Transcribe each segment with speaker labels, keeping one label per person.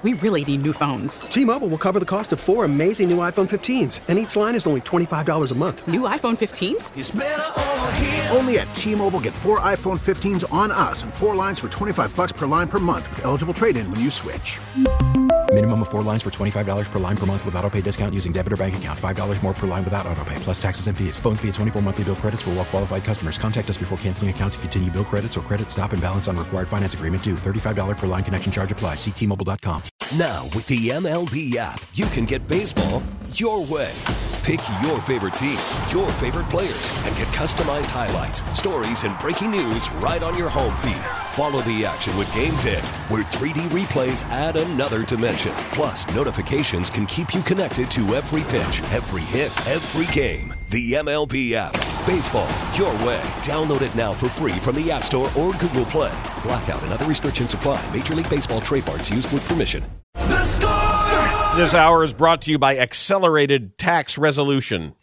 Speaker 1: We really need new phones.
Speaker 2: T-Mobile will cover the cost of 4 amazing new iPhone 15s, and each line is only $25 a month.
Speaker 1: New iPhone 15s?
Speaker 3: It's better over here.
Speaker 4: Only at T-Mobile, get 4 iPhone 15s on us and 4 lines for $25 per line per month with eligible trade-in when you switch.
Speaker 5: Minimum of 4 lines for $25 per line per month with autopay discount using debit or bank account. $5 more per line without autopay, plus taxes and fees. Phone fee at 24 monthly bill credits for well-qualified customers. Contact us before canceling account to continue bill credits or credit stop and balance on required finance agreement due. $35 per line connection charge applies. See T-Mobile.com.
Speaker 6: Now, with the MLB app, you can get baseball your way. Pick your favorite team, your favorite players, and get customized highlights, stories, and breaking news right on your home feed. Follow the action with Game Day, where 3D replays add another dimension. Plus, notifications can keep you connected to every pitch, every hit, every game. The MLB app. Baseball your way. Download it now for free from the App Store or Google Play. Blackout and other restrictions apply. Major League Baseball trademarks used with permission.
Speaker 3: The Score!
Speaker 7: This hour is brought to you by Accelerated Tax Resolution.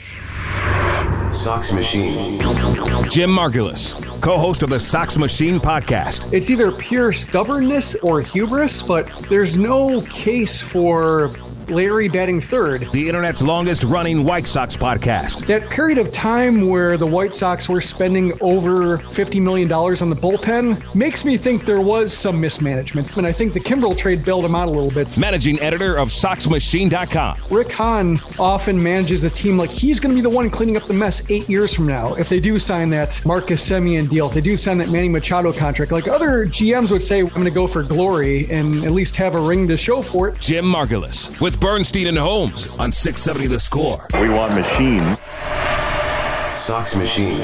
Speaker 8: Sox Machine.
Speaker 9: Jim Margulis, co-host of the Sox Machine podcast.
Speaker 10: It's either pure stubbornness or hubris, but there's no case for Larry batting third.
Speaker 9: The internet's longest-running White Sox podcast.
Speaker 10: That period of time where the White Sox were spending over $50 million on the bullpen makes me think there was some mismanagement, and I think the Kimbrel trade bailed him out a little bit.
Speaker 9: Managing editor of SoxMachine.com.
Speaker 10: Rick Hahn often manages the team like he's going to be the one cleaning up the mess 8 years from now. If they do sign that Marcus Semien deal, if they do sign that Manny Machado contract, like other GMs would say, I'm going to go for glory and at least have a ring to show for it.
Speaker 9: Jim Margulis with Bernstein and Holmes on 670 The Score.
Speaker 11: We want machine.
Speaker 8: Sox Machine.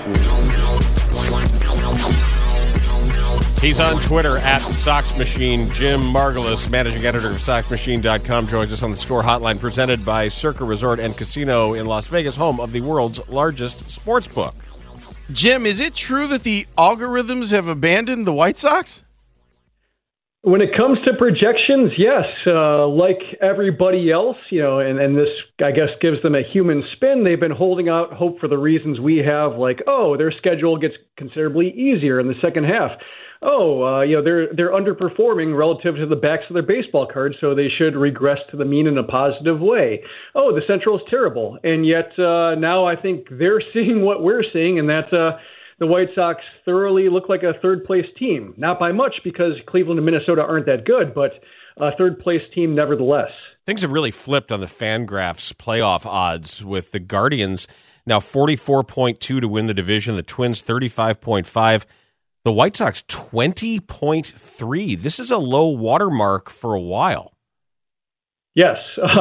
Speaker 7: He's on Twitter at Sox Machine. Jim Margulis, managing editor of SoxMachine.com, joins us on the Score Hotline, presented by Circa Resort and Casino in Las Vegas, home of the world's largest sports book.
Speaker 12: Jim, is it true that the algorithms have abandoned the White Sox?
Speaker 10: When it comes to projections, yes. Like everybody else, and this, I guess, gives them a human spin. They've been holding out hope for the reasons we have, like, their schedule gets considerably easier in the second half. They're underperforming relative to the backs of their baseball cards, so they should regress to the mean in a positive way. The Central is terrible. And yet now I think they're seeing what we're seeing, and that's the White Sox thoroughly look like a third-place team. Not by much, because Cleveland and Minnesota aren't that good, but a third-place team nevertheless.
Speaker 7: Things have really flipped on the Fangraphs playoff odds, with the Guardians now 44.2 to win the division, the Twins 35.5, the White Sox 20.3. This is a low watermark for a while.
Speaker 10: Yes,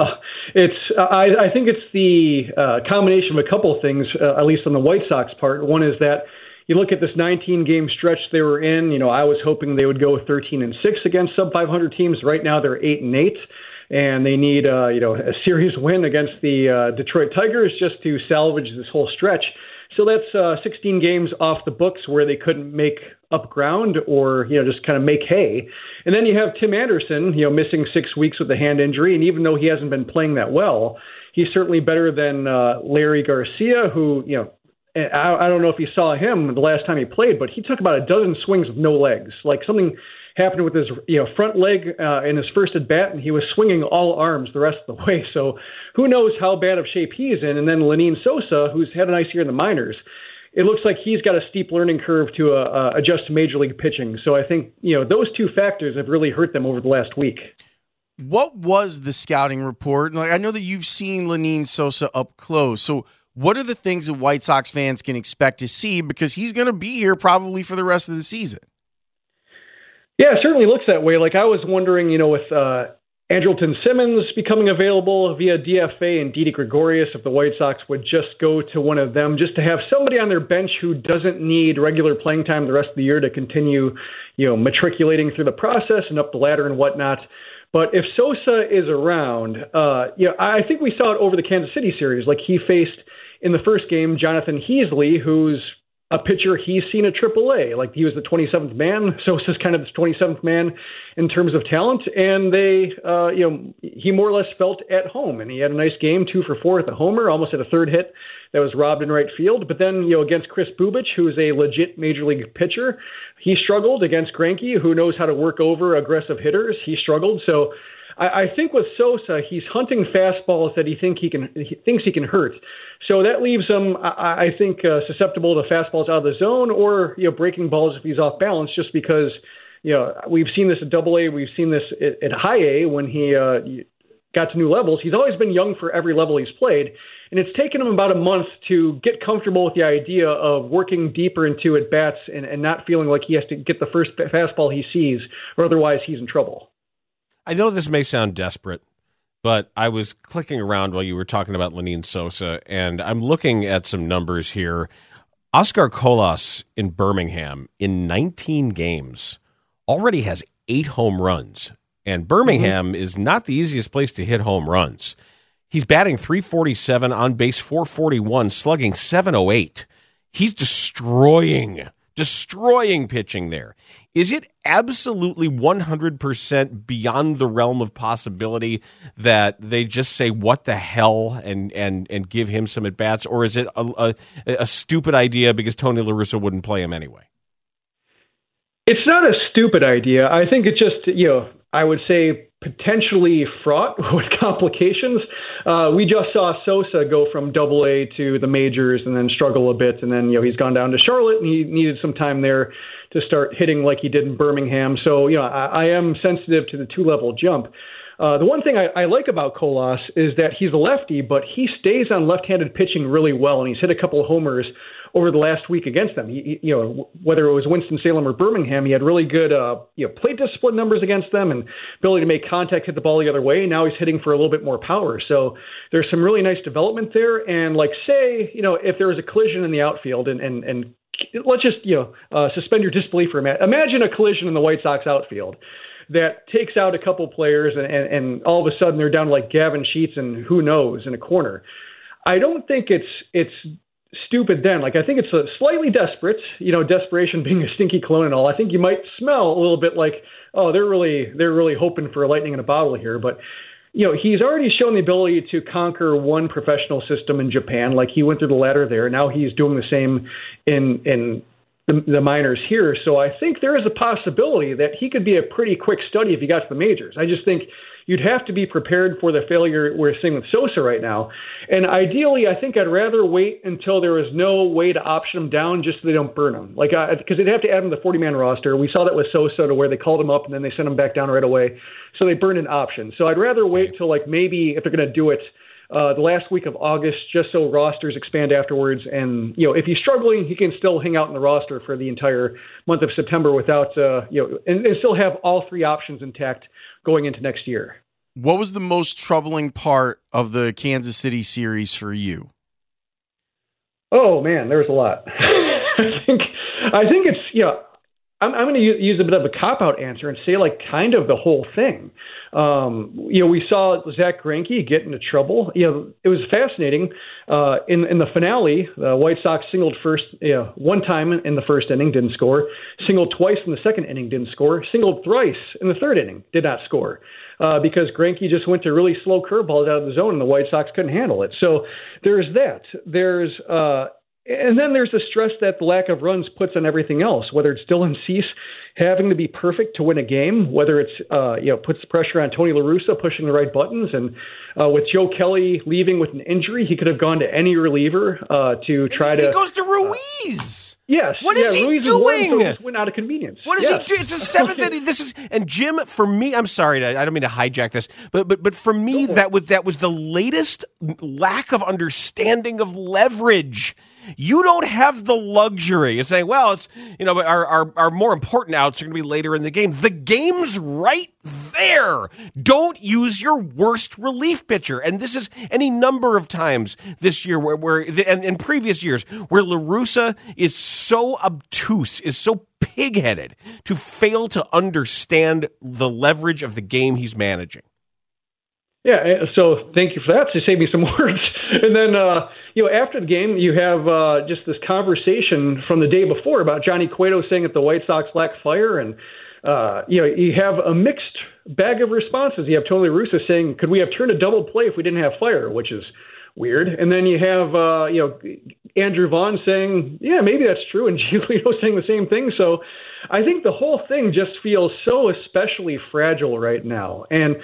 Speaker 10: I think it's the combination of a couple of things, at least on the White Sox part. One is that you look at this 19-game stretch they were in. I was hoping they would go 13-6 against sub-500 teams. Right now they're 8-8, and they need a series win against the Detroit Tigers just to salvage this whole stretch. So that's 16 games off the books where they couldn't make up ground or, just kind of make hay. And then you have Tim Anderson, missing 6 weeks with a hand injury. And even though he hasn't been playing that well, he's certainly better than Larry Garcia, who, I don't know if you saw him the last time he played, but he took about a dozen swings with no legs. Like something happened with his front leg in his first at bat, and he was swinging all arms the rest of the way. So who knows how bad of shape he's in. And then Lenyn Sosa, who's had a nice year in the minors, it looks like he's got a steep learning curve to adjust to major league pitching. So I think those two factors have really hurt them over the last week.
Speaker 12: What was the scouting report? I know that you've seen Lenyn Sosa up close. So what are the things that White Sox fans can expect to see? Because he's going to be here probably for the rest of the season.
Speaker 10: Yeah, it certainly looks that way. Like I was wondering, with Andrelton Simmons becoming available via DFA and Didi Gregorius, if the White Sox would just go to one of them, just to have somebody on their bench who doesn't need regular playing time the rest of the year to continue, matriculating through the process and up the ladder and whatnot. But if Sosa is around, I think we saw it over the Kansas City series. Like he faced in the first game Jonathan Heasley, who's a pitcher he's seen at AAA. Like, he was the 27th man. Sosa's kind of the 27th man in terms of talent. And they, he more or less felt at home. And he had a nice game, 2 for 4 at the homer, almost had a third hit that was robbed in right field. But then, against Chris Bubic, who is a legit major league pitcher, he struggled. Against Greinke, who knows how to work over aggressive hitters, he struggled. So I think with Sosa, he's hunting fastballs that he thinks he can hurt. So that leaves him, I think, susceptible to fastballs out of the zone or breaking balls if he's off balance. Just because we've seen this at AA, we've seen this at high A when he got to new levels. He's always been young for every level he's played, and it's taken him about a month to get comfortable with the idea of working deeper into at bats and not feeling like he has to get the first fastball he sees, or otherwise he's in trouble.
Speaker 7: I know this may sound desperate, but I was clicking around while you were talking about Lenyn Sosa, and I'm looking at some numbers here. Oscar Colas in Birmingham in 19 games already has 8 home runs, and Birmingham is not the easiest place to hit home runs. He's batting .347, on base .441, slugging .708. He's destroying pitching there. Is it absolutely 100% beyond the realm of possibility that they just say, what the hell, and give him some at-bats? Or is it a stupid idea because Tony La Russa wouldn't play him anyway?
Speaker 10: It's not a stupid idea. I think it's just, I would say potentially fraught with complications. We just saw Sosa go from AA to the majors and then struggle a bit. And then, he's gone down to Charlotte and he needed some time there to start hitting like he did in Birmingham. So, I am sensitive to the 2-level jump. The one thing I like about Colas is that he's a lefty, but he stays on left-handed pitching really well, and he's hit a couple of homers over the last week against them. Whether it was Winston-Salem or Birmingham, he had really good plate discipline numbers against them and ability to make contact, hit the ball the other way. Now he's hitting for a little bit more power. So there's some really nice development there. And say, if there was a collision in the outfield and let's just, suspend your disbelief for a minute. Imagine a collision in the White Sox outfield that takes out a couple players and all of a sudden they're down to like Gavin Sheets and who knows in a corner. I don't think it's stupid then. Like, I think it's a slightly desperate, desperation being a stinky cologne and all. I think you might smell a little bit like, oh, they're really hoping for a lightning in a bottle here. But, he's already shown the ability to conquer one professional system in Japan. Like, he went through the ladder there. Now he's doing the same in the minors here. So I think there is a possibility that he could be a pretty quick study if he got to the majors. I just think you'd have to be prepared for the failure we're seeing with Sosa right now. And ideally, I think I'd rather wait until there is no way to option him down just so they don't burn him. Because they'd have to add him to the 40-man roster. We saw that with Sosa to where they called him up and then they sent him back down right away. So they burned an option. So I'd rather wait till maybe if they're going to do it the last week of August, just so rosters expand afterwards. And, if he's struggling, he can still hang out in the roster for the entire month of September without, and still have all 3 options intact going into next year.
Speaker 12: What was the most troubling part of the Kansas City series for you?
Speaker 10: Oh man, there was a lot. I think it's, I'm going to use a bit of a cop-out answer and say kind of the whole thing. We saw Zach Greinke get into trouble. It was fascinating. In the finale, the White Sox singled first, one time in the first inning, didn't score. Singled twice in the second inning, didn't score. Singled thrice in the third inning, did not score. Because Greinke just went to really slow curveballs out of the zone and the White Sox couldn't handle it. So there's that. And then there's the stress that the lack of runs puts on everything else, whether it's Dylan Cease having to be perfect to win a game, whether it's, puts pressure on Tony La Russa pushing the right buttons. And with Joe Kelly leaving with an injury, he could have gone to any reliever to try to.
Speaker 7: He goes to Ruiz.
Speaker 10: Yes.
Speaker 7: What is he
Speaker 10: Ruiz
Speaker 7: doing?
Speaker 10: Just went out of convenience.
Speaker 7: What does he do? It's a 7th inning. And Jim, for me, I'm sorry, I don't mean to hijack this, but for me, that was the latest lack of understanding of leverage. You don't have the luxury of saying, well, it's, our more important outs are going to be later in the game. The game's right there. Don't use your worst relief pitcher. And this is any number of times this year and in previous years where La Russa is so obtuse, is so pig-headed to fail to understand the leverage of the game he's managing.
Speaker 10: Yeah, so thank you for that to save me some words. And then, after the game, you have just this conversation from the day before about Johnny Cueto saying that the White Sox lack fire, and you have a mixed bag of responses. You have Tony La Russa saying, "Could we have turned a double play if we didn't have fire?" which is weird. And then you have Andrew Vaughn saying, "Yeah, maybe that's true," and Giolito saying the same thing. So I think the whole thing just feels so especially fragile right now. And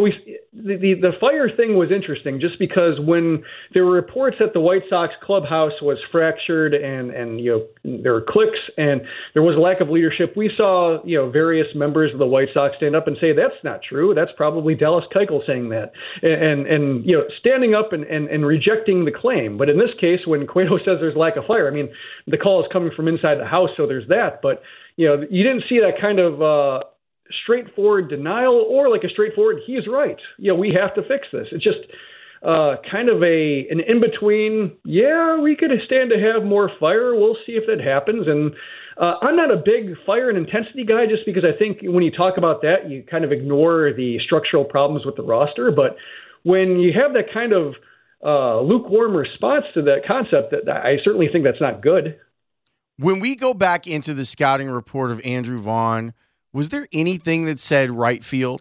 Speaker 10: the fire thing was interesting just because when there were reports that the White Sox clubhouse was fractured and there were cliques and there was a lack of leadership, we saw various members of the White Sox stand up and say that's not true. That's probably Dallas Keuchel saying that, and standing up and rejecting the claim. But in this case, when Cueto says there's lack of fire, I mean the call is coming from inside the house, so there's that. But you didn't see that kind of straightforward denial or like a straightforward, he's right. We have to fix this. It's just kind of an in-between, we could stand to have more fire. We'll see if that happens. And I'm not a big fire and intensity guy just because I think when you talk about that, you kind of ignore the structural problems with the roster. But when you have that kind of lukewarm response to that concept, I certainly think that's not good.
Speaker 12: When we go back into the scouting report of Andrew Vaughn, was there anything that said right field?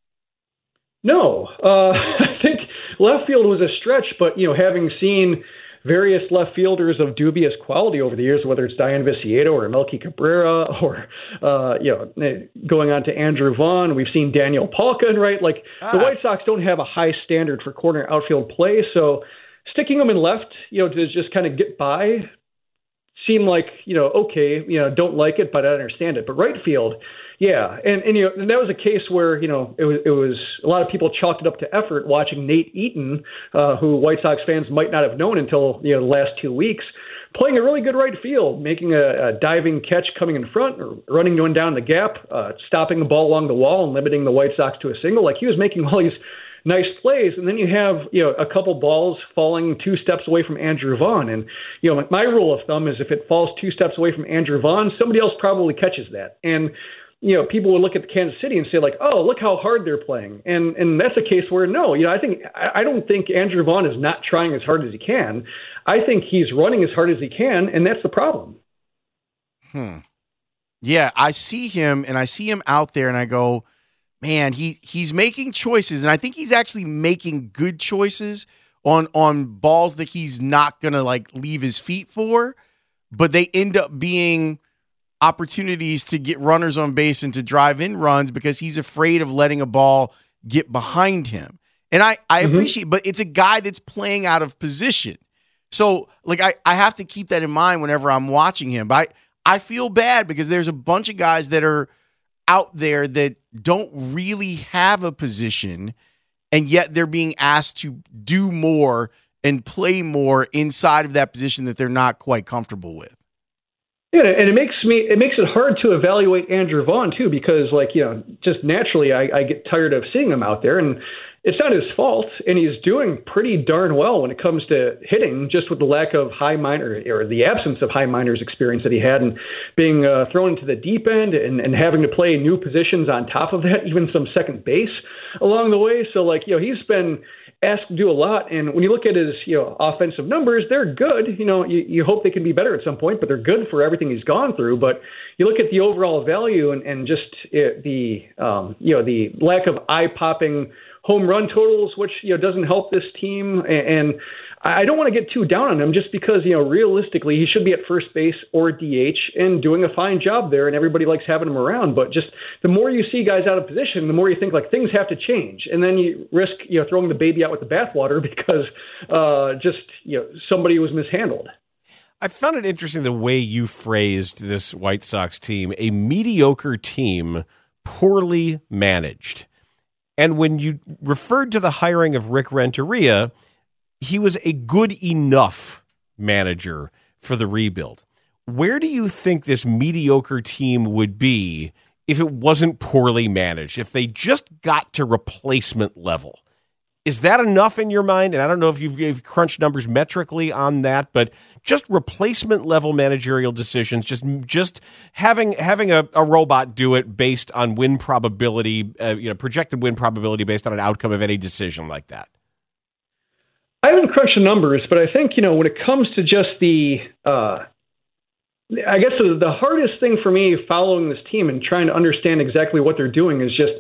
Speaker 10: No. I think left field was a stretch, but, having seen various left fielders of dubious quality over the years, whether it's Diane Viciedo or Melky Cabrera or, going on to Andrew Vaughn, we've seen Daniel Palka, right? Like the White Sox don't have a high standard for corner outfield play, so sticking them in left, to just kind of get by seemed like, okay, don't like it, but I understand it. But right field, yeah. And that was a case where, it was a lot of people chalked it up to effort watching Nate Eaton, who White Sox fans might not have known until, the last 2 weeks, playing a really good right field, making a diving catch coming in front or running one down the gap, stopping the ball along the wall and limiting the White Sox to a single. Like he was making all these nice plays, and then you have a couple balls falling 2 steps away from Andrew Vaughn, and my rule of thumb is if it falls 2 steps away from Andrew Vaughn, somebody else probably catches that, and people would look at Kansas City and say like, oh, look how hard they're playing, and that's a case where no, I don't think Andrew Vaughn is not trying as hard as he can. I think he's running as hard as he can, and that's the problem.
Speaker 12: Yeah, I see him out there, and I go, man, he's making choices, and I think he's actually making good choices on balls that he's not going to like leave his feet for, but they end up being opportunities to get runners on base and to drive in runs because he's afraid of letting a ball get behind him. And I appreciate, but it's a guy that's playing out of position. So like I have to keep that in mind whenever I'm watching him. But I feel bad because there's a bunch of guys that are out there that don't really have a position, and yet they're being asked to do more and play more inside of that position that they're not quite comfortable with.
Speaker 10: Yeah, and it makes it hard to evaluate Andrew Vaughn too, because just naturally I get tired of seeing him out there, and it's not his fault, and he's doing pretty darn well when it comes to hitting, just with the lack of high minor or the absence of high minors experience that he had, and being thrown into the deep end and having to play new positions on top of that, even some second base along the way. So he's been asked to do a lot, and when you look at his offensive numbers, they're good. You hope they can be better at some point, but they're good for everything he's gone through. But you look at the overall value and just the lack of eye-popping home run totals, which doesn't help this team. And I don't want to get too down on him just because realistically he should be at first base or DH and doing a fine job there, and everybody likes having him around. But just the more you see guys out of position, the more you think like things have to change, and then you risk throwing the baby out with the bathwater because somebody was mishandled.
Speaker 7: I found it interesting the way you phrased this White Sox team: a mediocre team, poorly managed. And when you referred to the hiring of Rick Renteria, he was a good enough manager for the rebuild. Where do you think this mediocre team would be if it wasn't poorly managed, if they just got to replacement level? Is that enough in your mind? And I don't know if you've crunched numbers metrically on that, but just replacement level managerial decisions, just having a robot do it based on win probability, projected win probability based on an outcome of any decision like that.
Speaker 10: I haven't crunched the numbers, but I think, when it comes to just I guess the hardest thing for me following this team and trying to understand exactly what they're doing is just,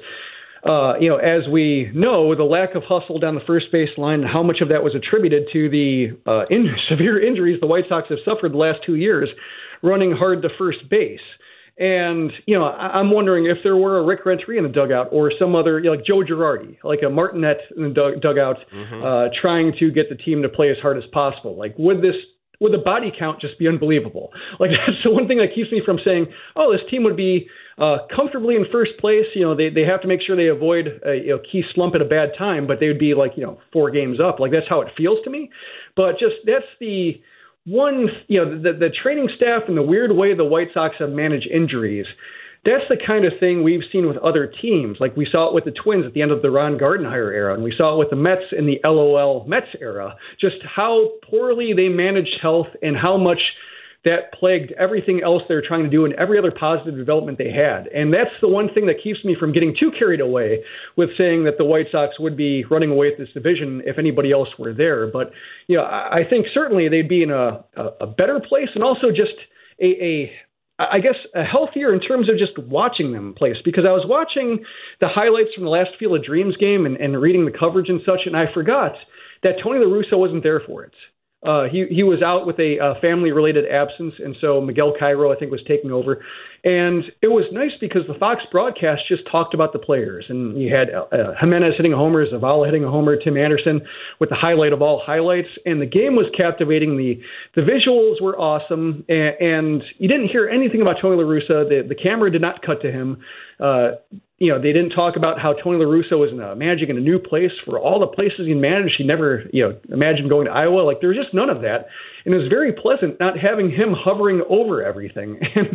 Speaker 10: as we know, the lack of hustle down the first base line, how much of that was attributed to the severe injuries the White Sox have suffered the last 2 years running hard to first base. And, I'm wondering if there were a Rick Renteria in the dugout or some other, like Joe Girardi, like a Martinet in the dugout, trying to get the team to play as hard as possible. Like, would the body count just be unbelievable? Like, that's the one thing that keeps me from saying, oh, this team would be comfortably in first place. They have to make sure they avoid a key slump at a bad time, but they would be 4 games up. Like, that's how it feels to me. But just that's the one, the training staff and the weird way the White Sox have managed injuries. That's the kind of thing we've seen with other teams. Like we saw it with the Twins at the end of the Ron Gardenhire era, and we saw it with the Mets in the LOL Mets era, just how poorly they managed health and how much that plagued everything else they're trying to do and every other positive development they had. And that's the one thing that keeps me from getting too carried away with saying that the White Sox would be running away with this division if anybody else were there. But, I think certainly they'd be in a better place, and also just a healthier in terms of just watching them place, because I was watching the highlights from the last Field of Dreams game and reading the coverage and such, and I forgot that Tony La Russa wasn't there for it. He was out with a family-related absence, and so Miguel Cairo, I think, was taking over. And it was nice because the Fox broadcast just talked about the players. And you had Jimenez hitting a homer, Zavala hitting a homer, Tim Anderson with the highlight of all highlights. And the game was captivating. The visuals were awesome. And you didn't hear anything about Tony La Russa. The camera did not cut to him. They didn't talk about how Tony La Russa was managing in a new place. For all the places he managed, he never, imagined going to Iowa. Like, there was just none of that. And it was very pleasant not having him hovering over everything. And,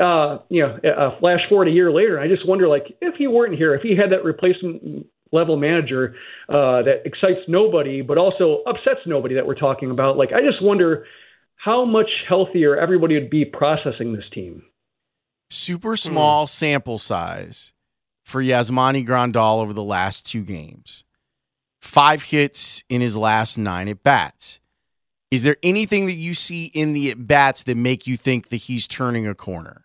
Speaker 10: flash forward a year later, I just wonder, if he weren't here, if he had that replacement level manager that excites nobody, but also upsets nobody that we're talking about, I just wonder how much healthier everybody would be processing this team.
Speaker 12: Super small sample size for Yasmani Grandal over the last 2 games. 5 hits in his last 9 at-bats. Is there anything that you see in the at-bats that make you think that he's turning a corner?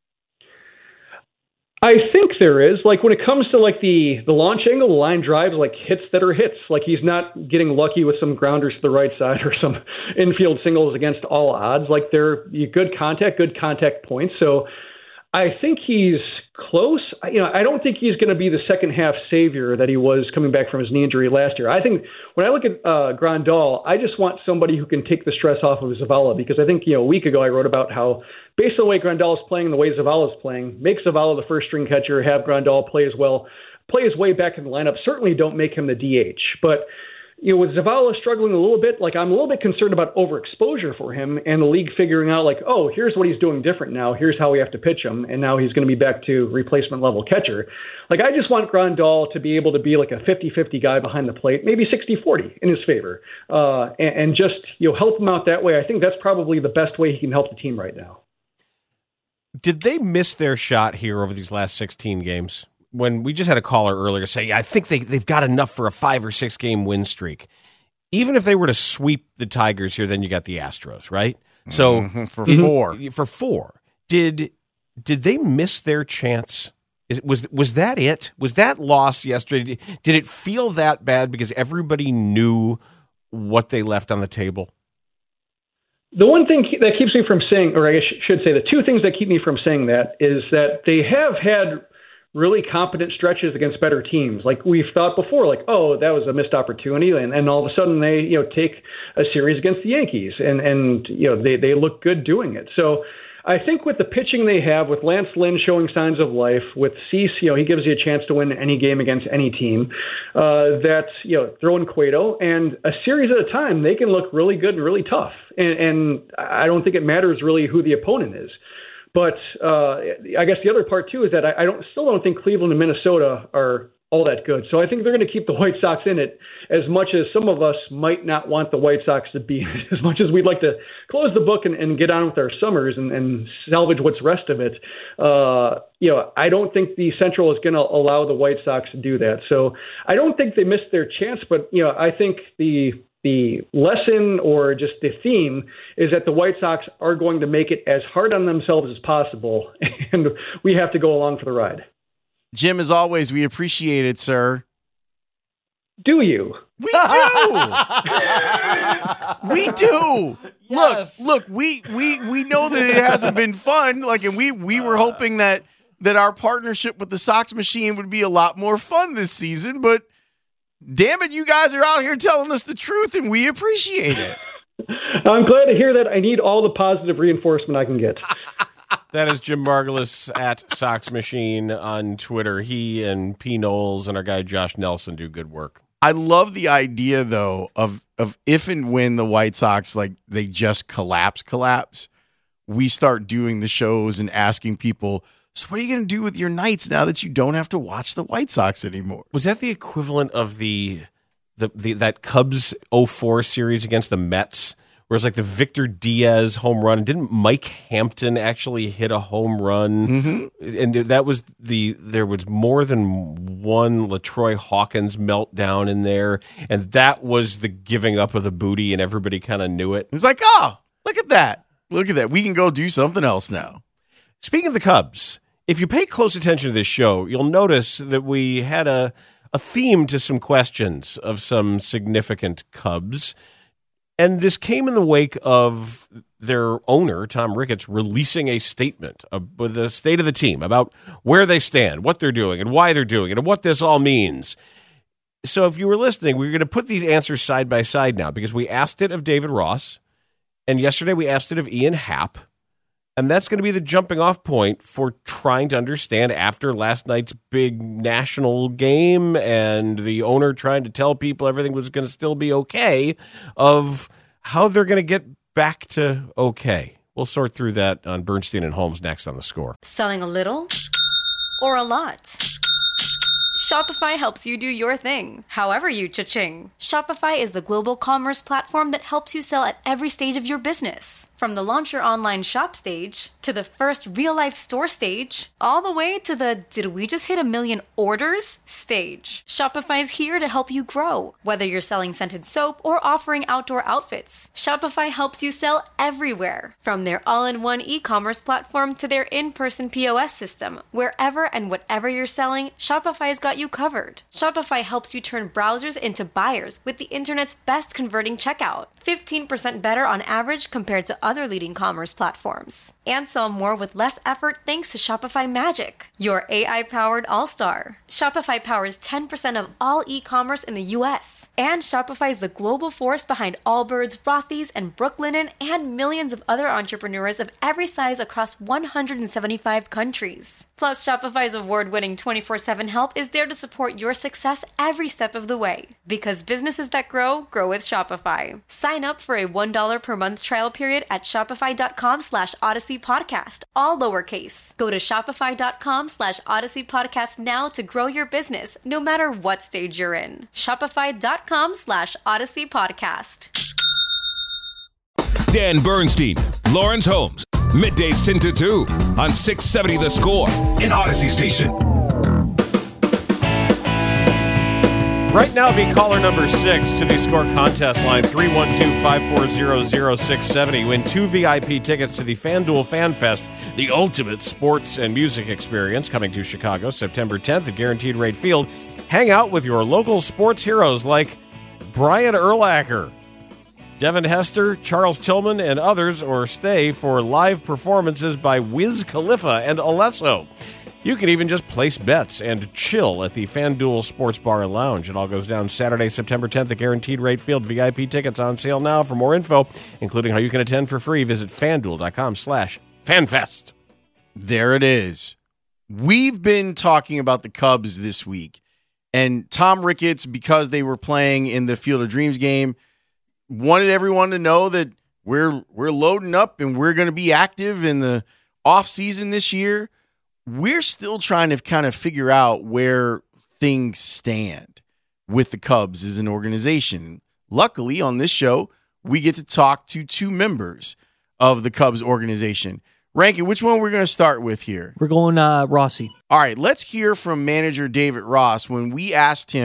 Speaker 10: I think there is. When it comes to the launch angle, the line drives, hits that are hits. He's not getting lucky with some grounders to the right side or some infield singles against all odds. They're good contact points. So I think he's close. I don't think he's going to be the second half savior that he was coming back from his knee injury last year. I think when I look at Grandal, I just want somebody who can take the stress off of Zavala, because I think, a week ago I wrote about how, based on the way Grandal is playing and the way Zavala is playing, make Zavala the first string catcher, have Grandal play as well, play his way back in the lineup. Certainly don't make him the DH. But with Zavala struggling a little bit, I'm a little bit concerned about overexposure for him and the league figuring out, here's what he's doing different now. Here's how we have to pitch him. And now he's going to be back to replacement level catcher. I just want Grandal to be able to be a 50-50 guy behind the plate, maybe 60-40 in his favor, and just, help him out that way. I think that's probably the best way he can help the team right now.
Speaker 7: Did they miss their shot here over these last 16 games? When we just had a caller earlier say, I think they've got enough for a 5 or 6 game win streak. Even if they were to sweep the Tigers here, then you got the Astros, right? So
Speaker 12: for 4.
Speaker 7: For 4. Did they miss their chance? Was that it? Was that loss yesterday? Did it feel that bad because everybody knew what they left on the table?
Speaker 10: The one thing that keeps me from saying, or I should say, the 2 things that keep me from saying that is that they have had really competent stretches against better teams. We've thought before, oh, that was a missed opportunity. And all of a sudden they, take a series against the Yankees and they look good doing it. So I think with the pitching they have, with Lance Lynn showing signs of life, with Cease, he gives you a chance to win any game against any team, throw in Cueto, and a series at a time, they can look really good and really tough. And I don't think it matters really who the opponent is. But I guess the other part, too, is that I still don't think Cleveland and Minnesota are all that good. So I think they're going to keep the White Sox in it, as much as some of us might not want the White Sox to be, as much as we'd like to close the book and get on with our summers and salvage what's rest of it. I don't think the Central is going to allow the White Sox to do that. So I don't think they missed their chance, but I think the the lesson or just the theme is that the White Sox are going to make it as hard on themselves as possible, and we have to go along for the ride.
Speaker 12: Jim, as always, we appreciate it, sir.
Speaker 10: Do you?
Speaker 12: We do. We do.
Speaker 7: Yes.
Speaker 12: Look, we know that it hasn't been fun. Like, and we were hoping that our partnership with the Sox Machine would be a lot more fun this season, but damn it, you guys are out here telling us the truth, and we appreciate it.
Speaker 10: I'm glad to hear that. I need all the positive reinforcement I can get.
Speaker 7: That is Jim Margulis at Sox Machine on Twitter. He and P. Knowles and our guy Josh Nelson do good work.
Speaker 12: I love the idea, though, of if and when the White Sox, like, they just collapse, we start doing the shows and asking people, so what are you going to do with your nights now that you don't have to watch the White Sox anymore?
Speaker 7: Was that the equivalent of that Cubs 04 series against the Mets, where it's like the Victor Diaz home run? Didn't Mike Hampton actually hit a home run?
Speaker 12: Mm-hmm.
Speaker 7: And that was there was more than one LaTroy Hawkins meltdown in there, and that was the giving up of the booty, and everybody kind of knew it.
Speaker 12: It's like, oh, look at that. Look at that. We can go do something else now.
Speaker 7: Speaking of the Cubs, if you pay close attention to this show, you'll notice that we had a theme to some questions of some significant Cubs. And this came in the wake of their owner, Tom Ricketts, releasing a statement with the state of the team about where they stand, what they're doing, and why they're doing it, and what this all means. So if you were listening, we're going to put these answers side by side now, because we asked it of David Ross, and yesterday we asked it of Ian Happ. And that's going to be the jumping off point for trying to understand, after last night's big national game and the owner trying to tell people everything was going to still be okay, of how they're going to get back to okay. We'll sort through that on Bernstein and Holmes next on The Score.
Speaker 11: Selling a little or a lot? Shopify helps you do your thing, however you cha-ching. Shopify is the global commerce platform that helps you sell at every stage of your business. From the launch your online shop stage, to the first real-life store stage, all the way to the did we just hit 1 million orders stage. Shopify's here to help you grow. Whether you're selling scented soap or offering outdoor outfits, Shopify helps you sell everywhere. From their all-in-one e-commerce platform to their in-person POS system, wherever and whatever you're selling, Shopify's got you covered. Shopify helps you turn browsers into buyers with the internet's best converting checkout. 15% better on average compared to other leading commerce platforms. And sell more with less effort thanks to Shopify Magic, your AI-powered all-star. Shopify powers 10% of all e-commerce in the U.S. And Shopify is the global force behind Allbirds, Rothy's, and Brooklinen, and millions of other entrepreneurs of every size across 175 countries. Plus, Shopify's award-winning 24/7 help is there to support your success every step of the way. Because businesses that grow, grow with Shopify. Sign up for a $1 per month trial period at shopify.com/Odyssey Podcast, all lowercase. Go to shopify.com/Odyssey Podcast now to grow your business, no matter what stage you're in. Shopify.com/Odyssey Podcast.
Speaker 9: Dan Bernstein, Lawrence Holmes, middays 10 to 2 on 670 The Score in Odyssey Station.
Speaker 7: Right now, be caller number 6 to the Score contest line, 312-540-0670. Win 2 VIP tickets to the FanDuel Fan Fest, the ultimate sports and music experience, coming to Chicago September 10th at Guaranteed Rate Field. Hang out with your local sports heroes like Brian Urlacher, Devin Hester, Charles Tillman, and others, or stay for live performances by Wiz Khalifa and Alesso. You can even just place bets and chill at the FanDuel Sports Bar and Lounge. It all goes down Saturday, September 10th at Guaranteed Rate Field. VIP tickets on sale now. For more info, including how you can attend for free, visit FanDuel.com/FanFest.
Speaker 12: There it is. We've been talking about the Cubs this week, and Tom Ricketts, because they were playing in the Field of Dreams game, wanted everyone to know that we're loading up and we're going to be active in the offseason this year. We're still trying to kind of figure out where things stand with the Cubs as an organization. Luckily, on this show, we get to talk to 2 members of the Cubs organization. Rankin, which one we're going to start with here?
Speaker 13: We're going Rossi.
Speaker 12: All right, let's hear from manager David Ross when we asked him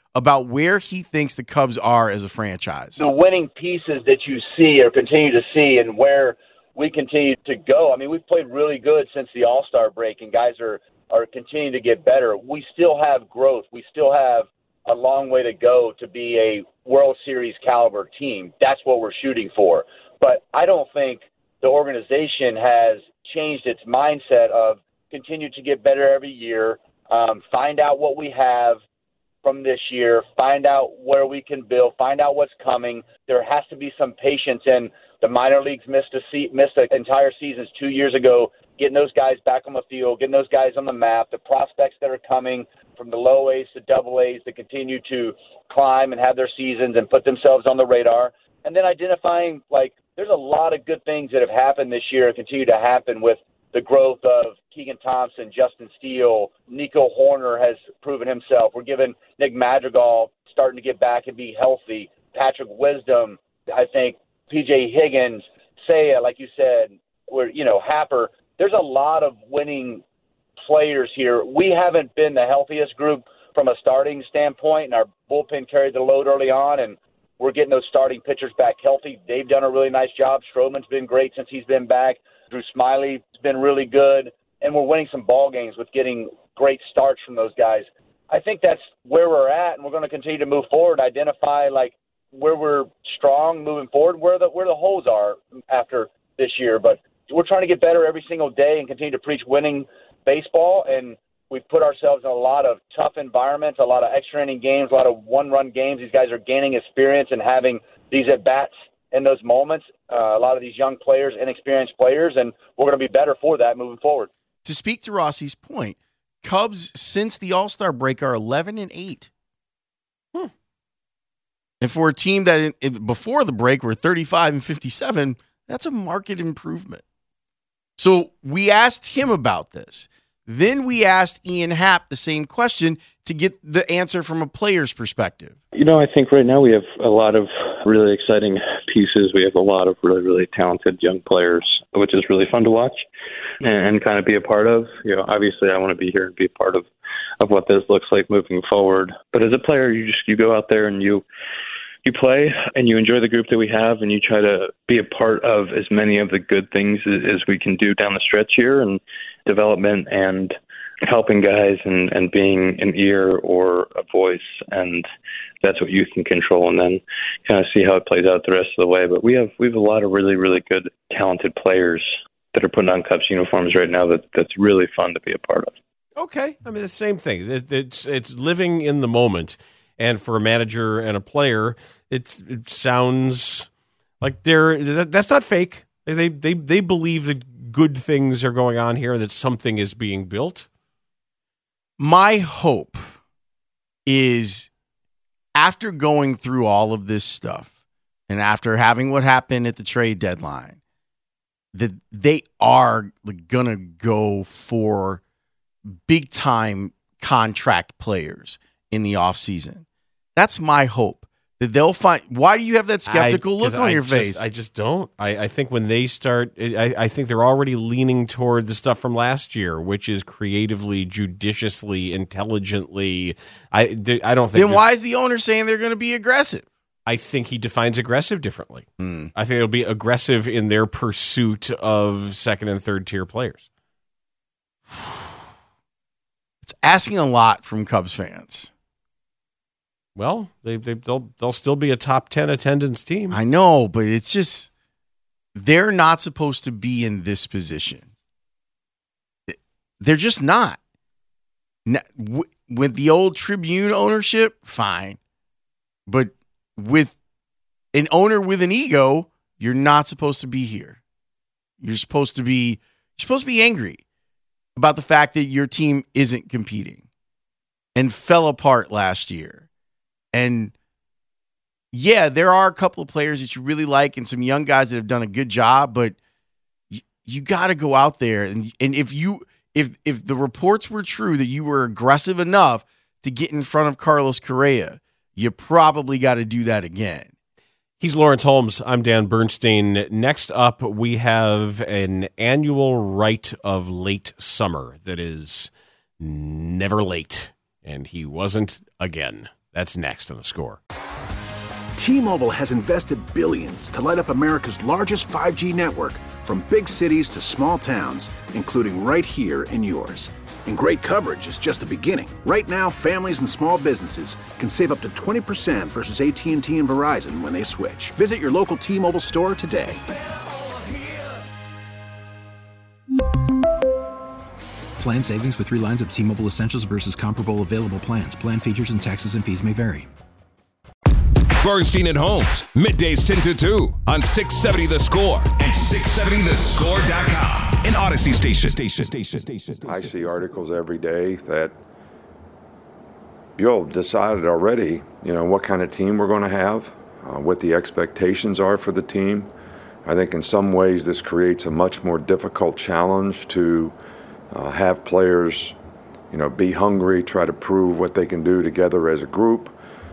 Speaker 12: about where he thinks the Cubs are as a franchise.
Speaker 13: The winning pieces that you see or continue to see and where we continue to go. I mean, we've played really good since the All-Star break, and guys are continuing to get better. We still have growth. We still have a long way to go to be a World Series caliber team. That's what we're shooting for. But I don't think the organization has changed its mindset of continue to get better every year, find out what we have from this year, find out where we can build, find out what's coming. There has to be some patience, and the minor leagues missed an entire season 2 years ago, getting those guys back on the field, getting those guys on the map, the prospects that are coming from the low A's to double A's that continue to climb and have their seasons and put themselves on the radar, and then identifying, like, there's a lot of good things that have happened this year and continue to happen with the growth of Keegan Thompson, Justin Steele, Nico Horner has proven himself. We're giving Nick Madrigal starting to get back and be healthy. Patrick Wisdom, I think, P.J. Higgins, Seiya, like you said, Happer. There's a lot of winning players here. We haven't been the healthiest group from a starting standpoint, and our bullpen carried the load early on, and we're getting those starting pitchers back healthy. They've done a really nice job. Stroman's been great since he's been back. Drew Smiley's been really good, and we're winning some ball games with getting great starts from those guys. I think that's where we're at, and we're going to continue to move forward, identify like where we're strong moving forward, where the holes are after this year. But we're trying to get better every single day and continue to preach winning baseball, and we've put ourselves in a lot of tough environments, a lot of extra inning games, a lot of one-run games. These guys are gaining experience and having these at-bats in those moments. A lot of these young players, inexperienced players, and we're going to be better for that moving forward.
Speaker 12: To speak to Rossi's point, Cubs since the All-Star break are 11-8. And for a team that before the break were 35-57, that's a marked improvement. So we asked him about this. Then we asked Ian Happ the same question to get the answer from a player's perspective.
Speaker 14: I think right now we have a lot of really exciting pieces. We have a lot of really, really talented young players, which is really fun to watch and kind of be a part of. Obviously I want to be here and be a part of what this looks like moving forward. But as a player, you go out there and you play and you enjoy the group that we have, and you try to be a part of as many of the good things as we can do down the stretch here, and development and helping guys and being an ear or a voice. And that's what you can control, and then kind of see how it plays out the rest of the way. But we have a lot of really, really good, talented players that are putting on Cubs uniforms right now that's really fun to be a part of.
Speaker 7: Okay. I mean, the same thing. It's living in the moment. And for a manager and a player, it sounds like that's not fake. They believe that good things are going on here, that something is being built.
Speaker 12: My hope is, after going through all of this stuff and after having what happened at the trade deadline, that they are going to go for big-time contract players in the offseason. That's my hope. That they'll find. Why do you have that skeptical look on your face?
Speaker 7: I just don't. I think when they start, I think they're already leaning toward the stuff from last year, which is creatively, judiciously, intelligently. I don't think.
Speaker 12: Then why is the owner saying they're going to be aggressive?
Speaker 7: I think he defines aggressive differently. I think it'll be aggressive in their pursuit of second and third tier players.
Speaker 12: It's asking a lot from Cubs fans.
Speaker 7: Well, they'll still be a top 10 attendance team.
Speaker 12: I know, but it's just they're not supposed to be in this position. They're just not. With the old Tribune ownership, fine. But with an owner with an ego, you're not supposed to be here. You're supposed to be angry about the fact that your team isn't competing and fell apart last year. And yeah, there are a couple of players that you really like and some young guys that have done a good job, but you got to go out there and if the reports were true that you were aggressive enough to get in front of Carlos Correa, you probably got to do that again.
Speaker 7: He's Lawrence Holmes. I'm Dan Bernstein. Next up, we have an annual rite of late summer that is never late, and he wasn't again. That's next on The Score.
Speaker 4: T-Mobile has invested billions to light up America's largest 5G network, from big cities to small towns, including right here in yours. And great coverage is just the beginning. Right now, families and small businesses can save up to 20% versus AT&T and Verizon when they switch. Visit your local T-Mobile store today.
Speaker 5: Plan savings with 3 lines of T-Mobile Essentials versus comparable available plans. Plan features and taxes and fees may vary.
Speaker 9: Bernstein and Holmes, middays 10 to 2 on 670 The Score and 670thescore.com. An Odyssey station.
Speaker 15: I see articles every day that you'll have decided already, what kind of team we're going to have, what the expectations are for the team. I think in some ways this creates a much more difficult challenge to have players, be hungry, try to prove what they can do together as a group.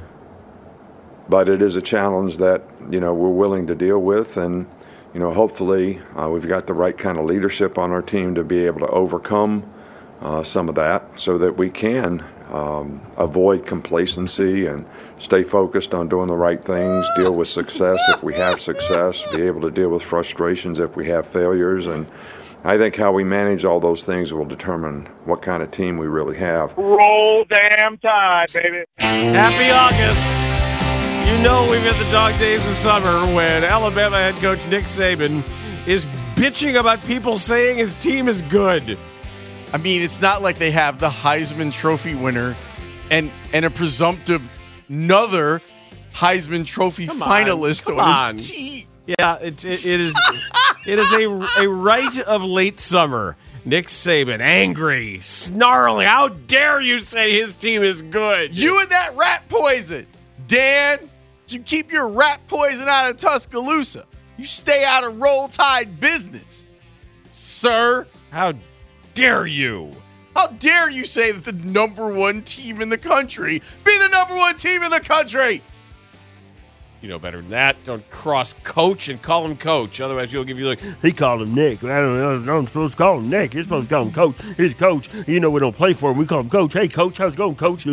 Speaker 15: But it is a challenge that, we're willing to deal with. And, hopefully we've got the right kind of leadership on our team to be able to overcome some of that so that we can avoid complacency and stay focused on doing the right things, deal with success if we have success, be able to deal with frustrations if we have failures. And I think how we manage all those things will determine what kind of team we really have.
Speaker 16: Roll damn tide, baby.
Speaker 7: Happy August. We've had the dog days of summer when Alabama head coach Nick Saban is bitching about people saying his team is good.
Speaker 12: I mean, it's not like they have the Heisman Trophy winner and a presumptive another Heisman Trophy finalist on his team.
Speaker 7: Yeah, it is a right of late summer. Nick Saban, angry, snarling. How dare you say his team is good?
Speaker 12: You and that rat poison. Dan, you keep your rat poison out of Tuscaloosa. You stay out of Roll Tide business, sir.
Speaker 7: How dare you?
Speaker 12: How dare you say that the number one team in the country be the number one team in the country?
Speaker 7: You know better than that. Don't cross coach and call him coach. Otherwise, he'll give you he called him Nick. I don't know. I'm supposed to call him Nick. You're supposed to call him coach. He's coach. We don't play for him. We call him coach. Hey, coach, how's it going, coach?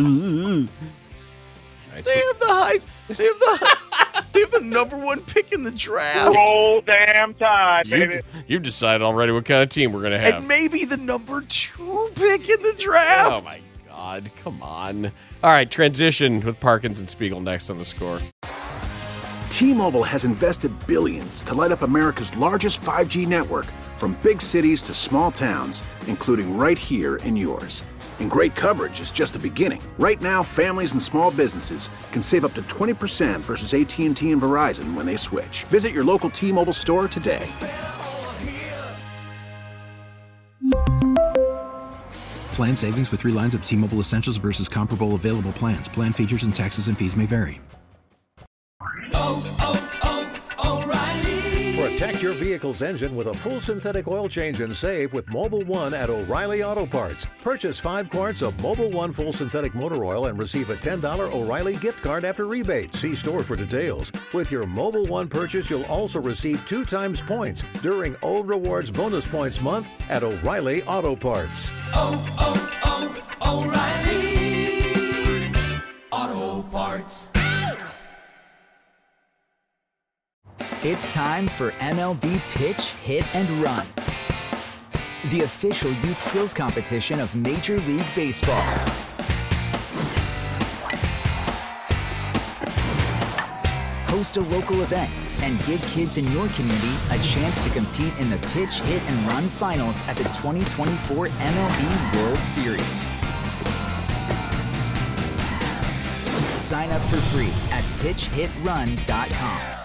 Speaker 12: They have the highs. They have the number one pick in the draft.
Speaker 16: Roll damn tide, baby.
Speaker 7: You've decided already what kind of team we're going to have.
Speaker 12: And maybe the number 2 pick in the draft.
Speaker 7: Oh, my God. Come on. All right, transition with Parkins and Spiegel next on The Score.
Speaker 4: T-Mobile has invested billions to light up America's largest 5G network, from big cities to small towns, including right here in yours. And great coverage is just the beginning. Right now, families and small businesses can save up to 20% versus AT&T and Verizon when they switch. Visit your local T-Mobile store today.
Speaker 5: Plan savings with 3 lines of T-Mobile Essentials versus comparable available plans. Plan features and taxes and fees may vary.
Speaker 17: Protect your vehicle's engine with a full synthetic oil change and save with Mobil 1 at O'Reilly Auto Parts. Purchase 5 quarts of Mobil 1 full synthetic motor oil and receive a $10 O'Reilly gift card after rebate. See store for details. With your Mobil 1 purchase, you'll also receive 2 times points during O Rewards Bonus Points Month at O'Reilly Auto Parts.
Speaker 3: O'Reilly Auto Parts.
Speaker 18: It's time for MLB Pitch, Hit, and Run, the official youth skills competition of Major League Baseball. Host a local event and give kids in your community a chance to compete in the Pitch, Hit, and Run finals at the 2024 MLB World Series. Sign up for free at pitchhitrun.com.